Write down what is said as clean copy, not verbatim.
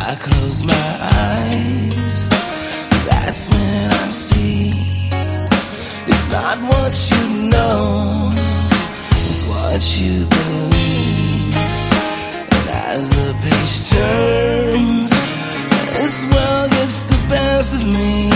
I close my eyes, that's when I see it's not what you know, it's what you believe. And as the page turns, this world gets the best of me.